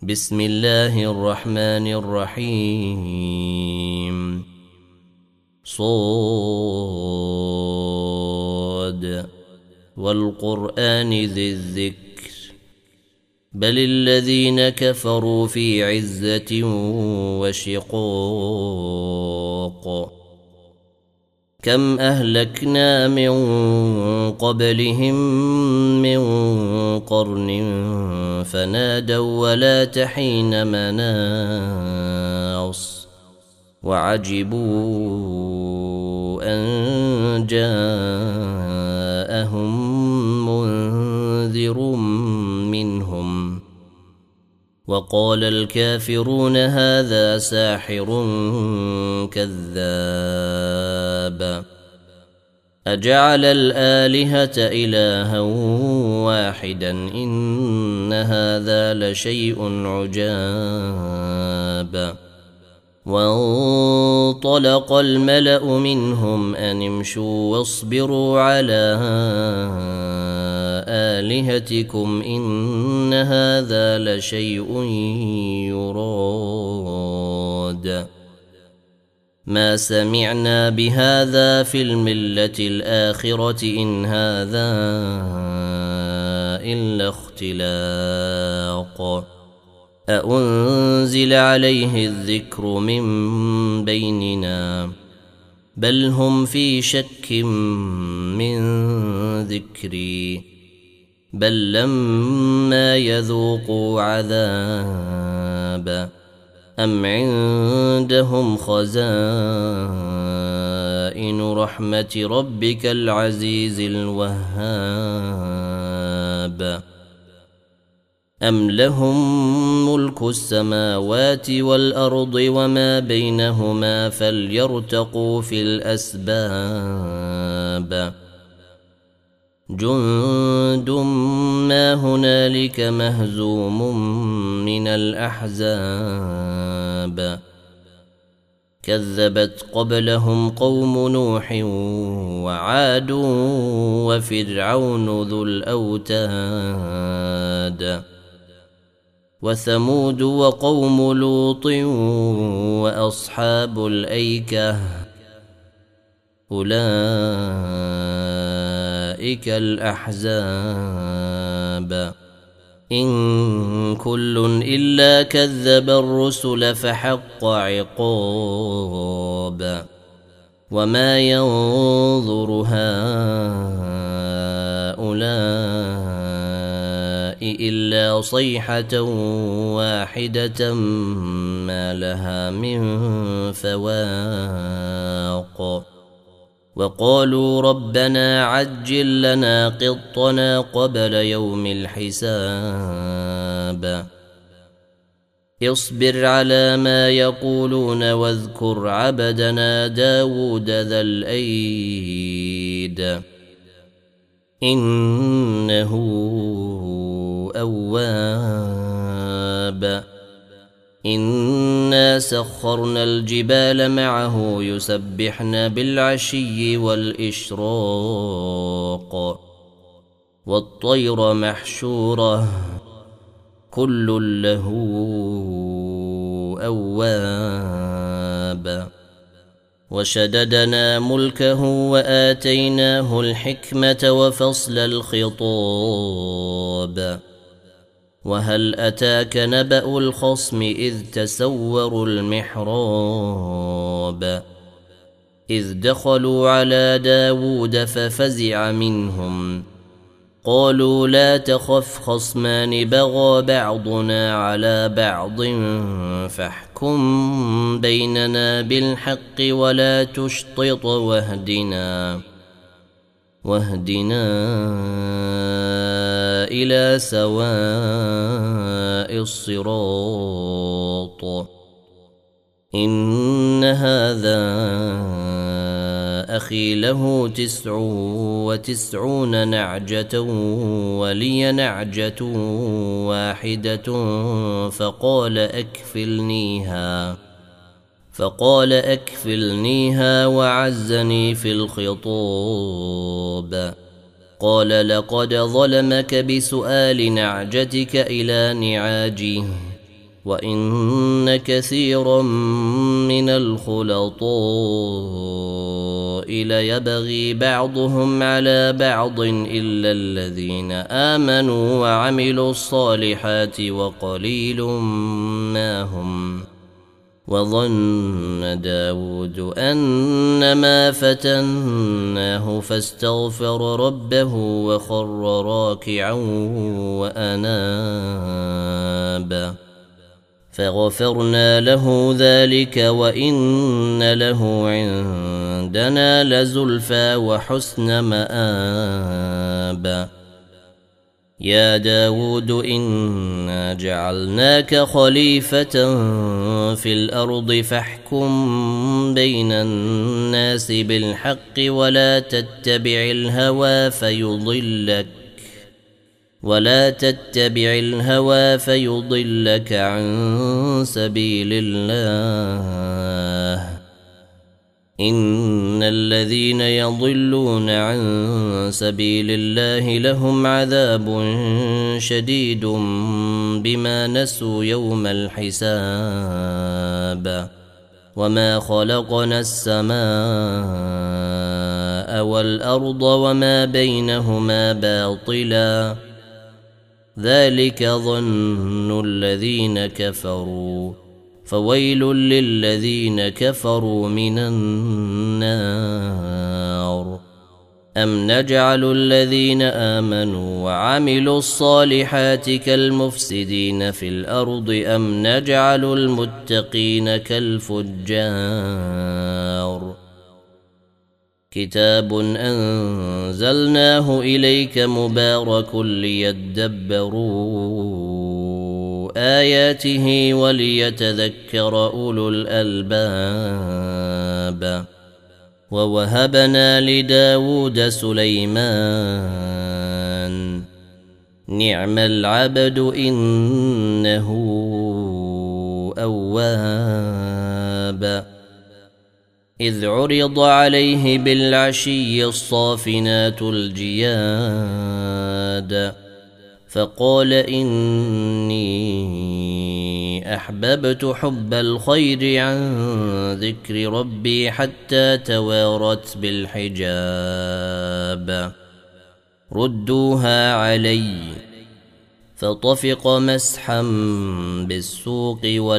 بسم الله الرحمن الرحيم صاد والقرآن ذي الذكر بل الذين كفروا في عزة وشقاق كم أهلكنا من قبلهم من قرن فنادوا ولا تحين مناص وعجبوا أن جاءهم منذر منهم وقال الكافرون هذا ساحر كذاب أجعل الآلهة إلها واحدا إن هذا لشيء عجاب وانطلق الملأ منهم أن امشوا واصبروا على آلهتكم إن هذا لشيء يراد ما سمعنا بهذا في الملة الآخرة إن هذا إلا اختلاق أأنزل عليه الذكر من بيننا بل هم في شك من ذكري بل لما يذوقوا عذاب أم عندهم خزائن رحمة ربك العزيز الوهاب أم لهم ملك السماوات والأرض وما بينهما فليرتقوا في الأسباب جند ما هنالك مهزوم من الأحزاب كذبت قبلهم قوم نوح وعاد وفرعون ذو الأوتاد وثمود وقوم لوط وأصحاب الأيكة أولئك الأحزاب إن كل إلا كذب الرسل فحق عقاب وما ينظر هؤلاء إلا صيحة واحدة ما لها من فواق وقالوا ربنا عجل لنا قطنا قبل يوم الحساب اصبر على ما يقولون واذكر عبدنا داود ذا الأيد إنه أواب إنا سخرنا الجبال معه يسبحن بالعشي والإشراق والطير محشورة كل له أواب وشددنا ملكه وآتيناه الحكمة وفصل الخطاب وهل أتاك نبأ الخصم إذ تسوروا المحراب إذ دخلوا على داود ففزع منهم قالوا لا تخف خصمان بغى بعضنا على بعض فاحكم بيننا بالحق ولا تشطط واهدنا إلى سواء الصراط إن هذا أخي له 99 نعجة ولي نعجة واحدة فقال أكفلنيها وعزني في الخطاب قال لقد ظلمك بسؤال نعجتك إلى نعاجه وإن كثيرا من الخلطاء ليبغي بعضهم على بعض إلا الذين آمنوا وعملوا الصالحات وقليل ما هم. وظن داود أنما فتناه فاستغفر ربه وخر راكعا وأناب فغفرنا له ذلك وإن له عندنا لزلفى وحسن مآب. يا داود إنا جعلناك خليفة في الأرض فاحكم بين الناس بالحق ولا تتبع الهوى فيضلك عن سبيل الله. إن الذين يضلون عن سبيل الله لهم عذاب شديد بما نسوا يوم الحساب. وما خلقنا السماء والأرض وما بينهما باطلا ذلك ظن الذين كفروا فويل للذين كفروا من النار. أم نجعل الذين آمنوا وعملوا الصالحات كالمفسدين في الأرض أم نجعل المتقين كالفجار. كتاب أنزلناه إليك مبارك ليدبروا آياته وليتذكر أولو الألباب. ووهبنا لداود سليمان نعم العبد إنه أواب. إذ عرض عليه بالعشي الصافنات الجياد فقال إني أحببت حب الخير عن ذكر ربي حتى توارت بالحجاب. ردوها علي فطفق مسحا بالسوق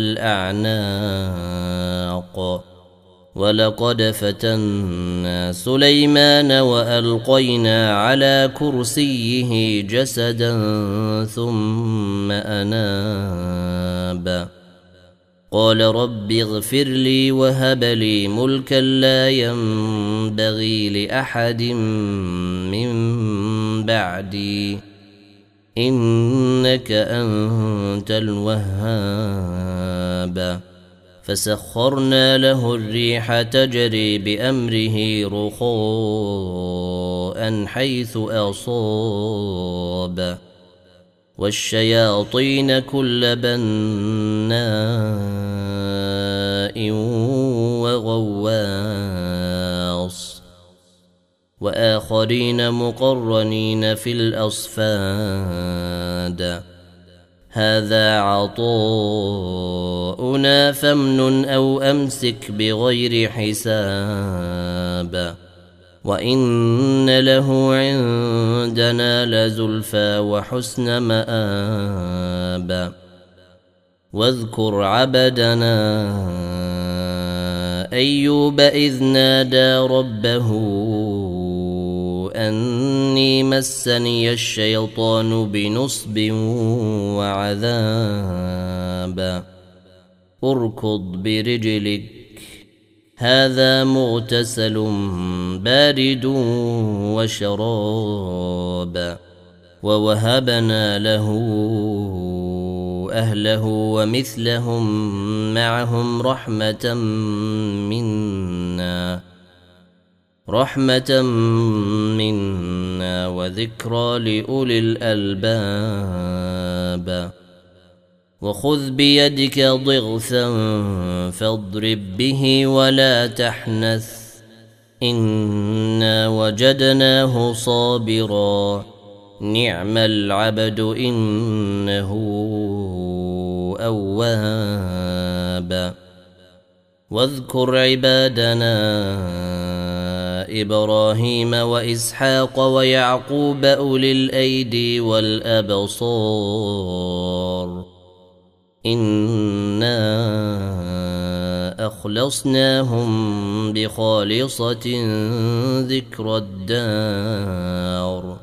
والأعناق. ولقد فتنا سليمان وألقينا على كرسيه جسدا ثم أناب. قال رب اغفر لي وهب لي ملكا لا ينبغي لأحد من بعدي إنك أنت الوهاب. فسخرنا له الريح تجري بأمره رخاء حيث أصاب والشياطين كل بناء وغواص وآخرين مقرنين في الأصفاد. هذا عطاؤنا فامنن أو أمسك بغير حساب. وإن له عندنا لزلفى وحسن مآب. واذكر عبدنا أيوب إذ نادى ربه أني مسني الشيطان بنصب وعذاب. اركض برجلك هذا مغتسل بارد وشراب. ووهبنا له أهله ومثلهم معهم رحمة منا وذكرى لأولي الألباب. وخذ بيدك ضغثا فاضرب به ولا تحنث إنا وجدناه صابرا نعم العبد إنه أوابا واذكر عبادنا إبراهيم وإسحاق ويعقوب أولي الأيدي والأبصار إنا أخلصناهم بخالصة ذكر الدار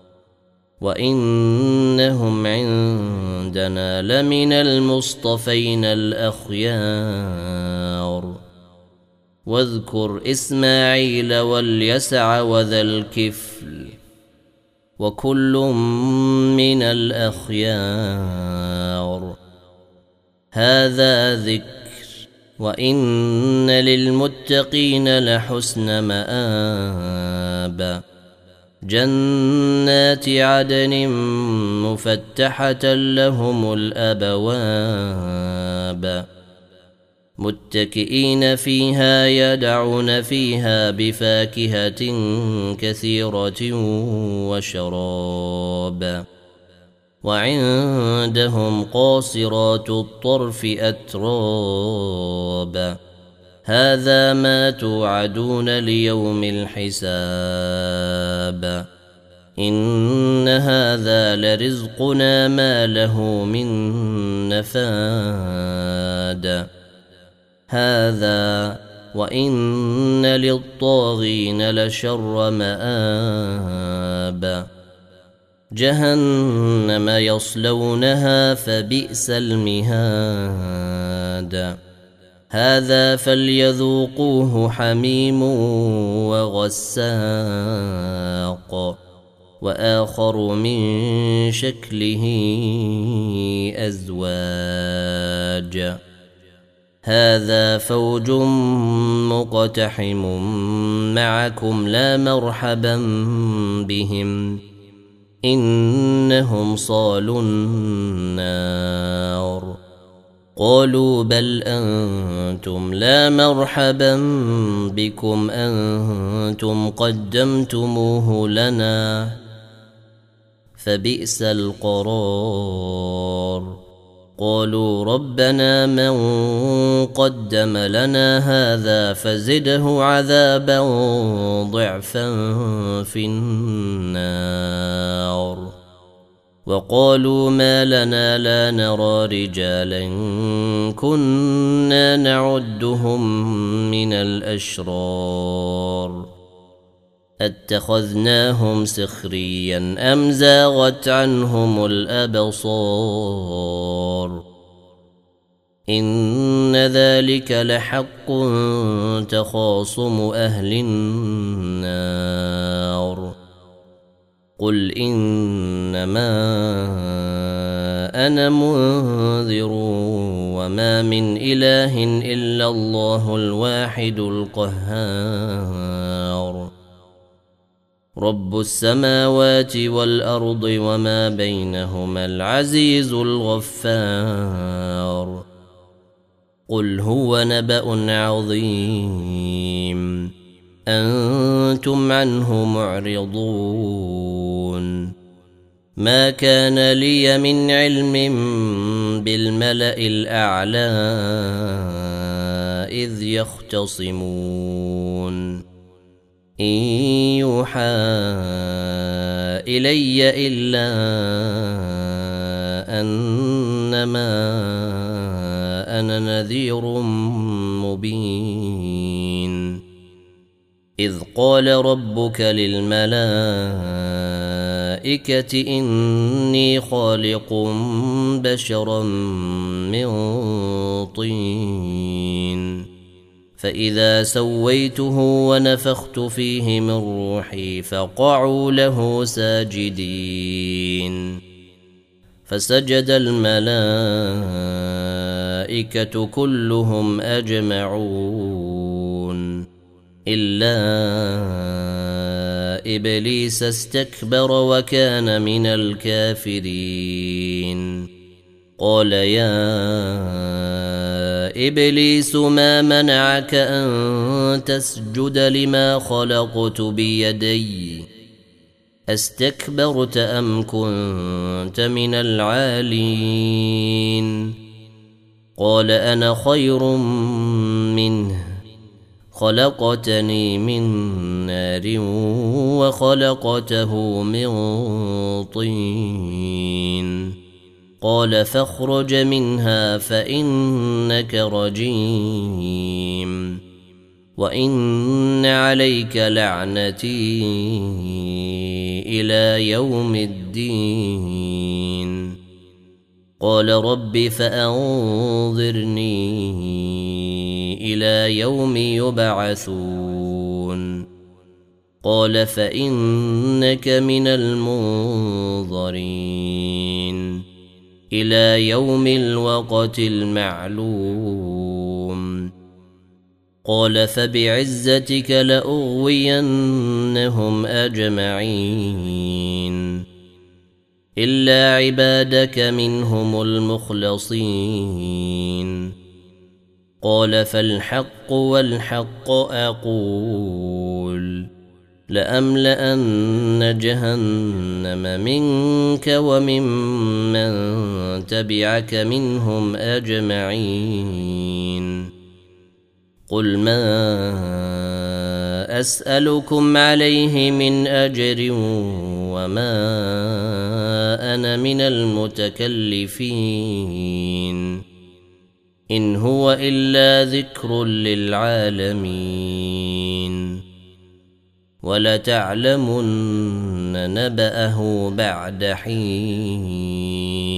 وإنهم عندنا لمن المصطفين الأخيار واذكر إسماعيل واليسع وذا الكفل وكل من الأخيار هذا ذكر وإن للمتقين لحسن مآب جنات عدن مفتحة لهم الأبواب متكئين فيها يدعون فيها بفاكهة كثيرة وشراب وعندهم قاصرات الطرف أتراب هذا ما توعدون ليوم الحساب إن هذا لرزقنا ما له من نفاد هذا وإن للطاغين لشر مآب جهنم يصلونها فبئس المهاد هذا فليذوقوه حميم وغساق وآخر من شكله أزواج هذا فوج مقتحم معكم لا مرحبا بهم إنهم صالوا النار قالوا بل أنتم لا مرحبا بكم أنتم قدمتموه لنا فبئس القرار قالوا ربنا من قدم لنا هذا فزده عذابا ضعفا في النار وقالوا ما لنا لا نرى رجالا كنا نعدهم من الأشرار اتخذناهم سخريا أم زاغت عنهم الأبصار إن ذلك لحق تخاصم أهل النار قل إنما أنا منذر وما من إله إلا الله الواحد القهار رب السماوات والأرض وما بينهما العزيز الغفار قل هو نبأ عظيم أنتم عنه معرضون ما كان لي من علم بالملأ الأعلى إذ يختصمون إن يوحى إلي إلا أنما أنا نذير مبين إذ قال ربك للملائكة إني خالق بشرا من طين فإذا سويته ونفخت فيه من روحي فقعوا له ساجدين فسجد الملائكة كلهم أجمعون إلا إبليس استكبر وكان من الكافرين قال يا إبليس ما منعك أن تسجد لما خلقت بيدي استكبرت أم كنت من العالين قال أنا خير منه خلقتني من نار وخلقته من طين قال فاخرج منها فإنك رجيم وإن عليك لعنتي إلى يوم الدين قال رب فأنظرني إلى يوم يبعثون قال فإنك من المنظرين إلى يوم الوقت المعلوم قال فبعزتك لأغوينهم أجمعين إلا عبادك منهم المخلصين قال فالحق والحق أقول لأملأن جهنم منك وممن تبعك منهم أجمعين قل ما أسألكم عليه من أجر وما أنا من المتكلفين إن هو إلا ذكر للعالمين ولتعلمن نبأه بعد حين